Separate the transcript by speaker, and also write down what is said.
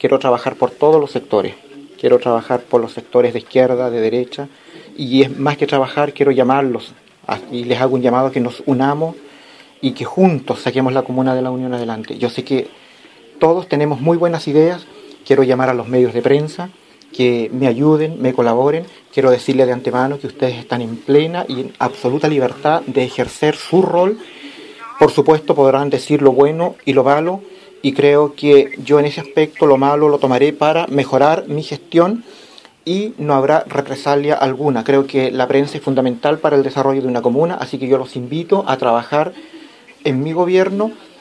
Speaker 1: quiero trabajar por todos los sectores. Quiero trabajar por los sectores de izquierda, de derecha, y es más que trabajar, quiero llamarlos, y les hago un llamado a que nos unamos y que juntos saquemos la comuna de la Unión adelante. Yo sé que todos tenemos muy buenas ideas, quiero llamar a los medios de prensa, que me ayuden, me colaboren. Quiero decirles de antemano que ustedes están en plena y en absoluta libertad de ejercer su rol. Por supuesto podrán decir lo bueno y lo malo, y creo que yo en ese aspecto lo malo lo tomaré para mejorar mi gestión y no habrá represalia alguna. Creo que la prensa es fundamental para el desarrollo de una comuna, así que yo los invito a trabajar en mi gobierno